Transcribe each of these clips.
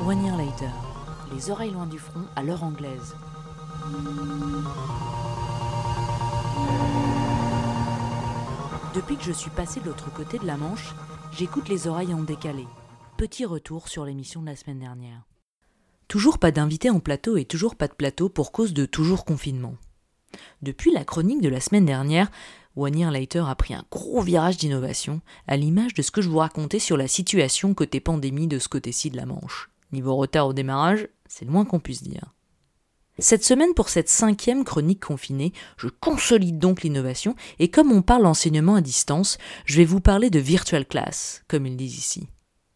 One year later, les oreilles loin du front à l'heure anglaise. Depuis que je suis passé de l'autre côté de la Manche, j'écoute les oreilles en décalé. Petit retour sur l'émission de la semaine dernière. Toujours pas d'invité en plateau et toujours pas de plateau pour cause de toujours confinement. Depuis la chronique de la semaine dernière, One Year Later a pris un gros virage d'innovation, à l'image de ce que je vous racontais sur la situation côté pandémie de ce côté-ci de la Manche. Niveau retard au démarrage, c'est le moins qu'on puisse dire. Cette semaine, pour cette 5e chronique confinée, je consolide donc l'innovation et comme on parle enseignement à distance, je vais vous parler de virtual class, comme ils disent ici.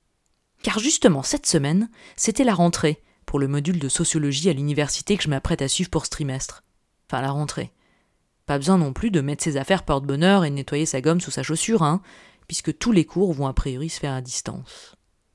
Car justement, cette semaine, c'était la rentrée pour le module de sociologie à l'université que je m'apprête à suivre pour ce trimestre. Enfin, la rentrée. Pas besoin non plus de mettre ses affaires porte-bonheur et de nettoyer sa gomme sous sa chaussure, puisque tous les cours vont a priori se faire à distance.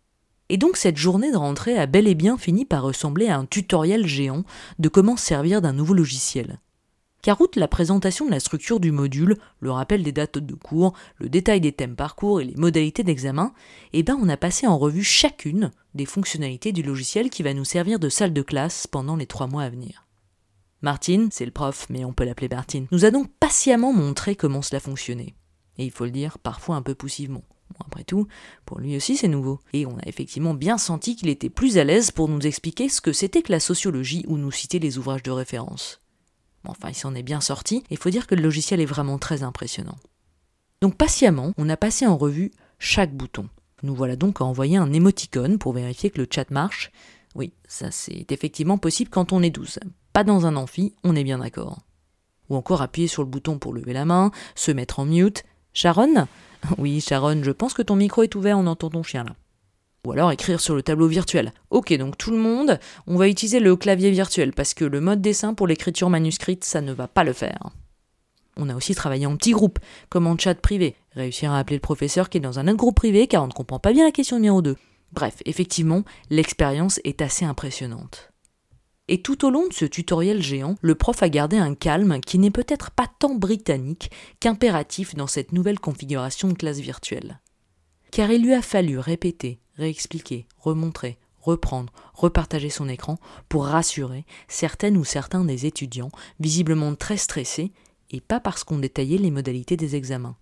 Et donc cette journée de rentrée a bel et bien fini par ressembler à un tutoriel géant de comment se servir d'un nouveau logiciel. Car outre la présentation de la structure du module, le rappel des dates de cours, le détail des thèmes par cours et les modalités d'examen, on a passé en revue chacune des fonctionnalités du logiciel qui va nous servir de salle de classe pendant les 3 mois à venir. Martine, c'est le prof, mais on peut l'appeler Martine, nous a donc patiemment montré comment cela fonctionnait. Et il faut le dire, parfois un peu poussivement. Bon, après tout, pour lui aussi c'est nouveau. Et on a effectivement bien senti qu'il était plus à l'aise pour nous expliquer ce que c'était que la sociologie ou nous citer les ouvrages de référence. Bon, enfin, il s'en est bien sorti, et il faut dire que le logiciel est vraiment très impressionnant. Donc patiemment, on a passé en revue chaque bouton. Nous voilà donc à envoyer un émoticône pour vérifier que le chat marche. Oui, ça c'est effectivement possible quand on est 12. Pas dans un amphi, on est bien d'accord. Ou encore appuyer sur le bouton pour lever la main, se mettre en mute. Sharon ? Oui, Sharon, je pense que ton micro est ouvert, on entend ton chien là. Ou alors écrire sur le tableau virtuel. Ok, donc tout le monde, on va utiliser le clavier virtuel parce que le mode dessin pour l'écriture manuscrite, ça ne va pas le faire. On a aussi travaillé en petits groupes, comme en chat privé. Réussir à appeler le professeur qui est dans un autre groupe privé car on ne comprend pas bien la question numéro 2. Bref, effectivement, l'expérience est assez impressionnante. Et tout au long de ce tutoriel géant, le prof a gardé un calme qui n'est peut-être pas tant britannique qu'impératif dans cette nouvelle configuration de classe virtuelle. Car il lui a fallu répéter, réexpliquer, remontrer, reprendre, repartager son écran pour rassurer certaines ou certains des étudiants, visiblement très stressés, et pas parce qu'on détaillait les modalités des examens.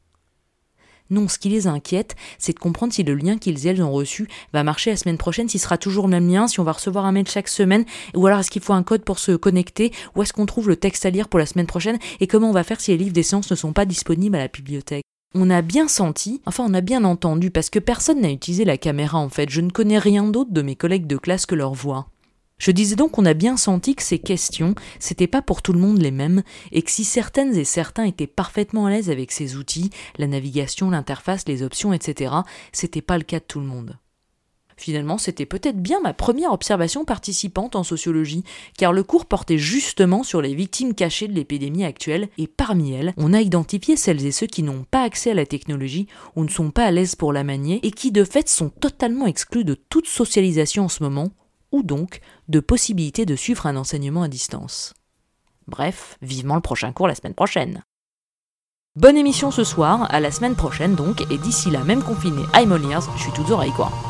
Non, ce qui les inquiète, c'est de comprendre si le lien qu'ils et elles ont reçu va marcher la semaine prochaine, s'il sera toujours le même lien, si on va recevoir un mail chaque semaine, ou alors est-ce qu'il faut un code pour se connecter, ou est-ce qu'on trouve le texte à lire pour la semaine prochaine, et comment on va faire si les livres des séances ne sont pas disponibles à la bibliothèque. On a bien senti, on a bien entendu, parce que personne n'a utilisé la caméra en fait, je ne connais rien d'autre de mes collègues de classe que leur voix. Je disais donc qu'on a bien senti que ces questions, c'était pas pour tout le monde les mêmes, et que si certaines et certains étaient parfaitement à l'aise avec ces outils, la navigation, l'interface, les options, etc., c'était pas le cas de tout le monde. Finalement, c'était peut-être bien ma première observation participante en sociologie, car le cours portait justement sur les victimes cachées de l'épidémie actuelle, et parmi elles, on a identifié celles et ceux qui n'ont pas accès à la technologie ou ne sont pas à l'aise pour la manier, et qui de fait sont totalement exclus de toute socialisation en ce moment, ou donc de possibilité de suivre un enseignement à distance. Bref, vivement le prochain cours la semaine prochaine. Bonne émission ce soir, à la semaine prochaine donc, et d'ici là, même confiné, I'm all ears, je suis toutes oreilles quoi.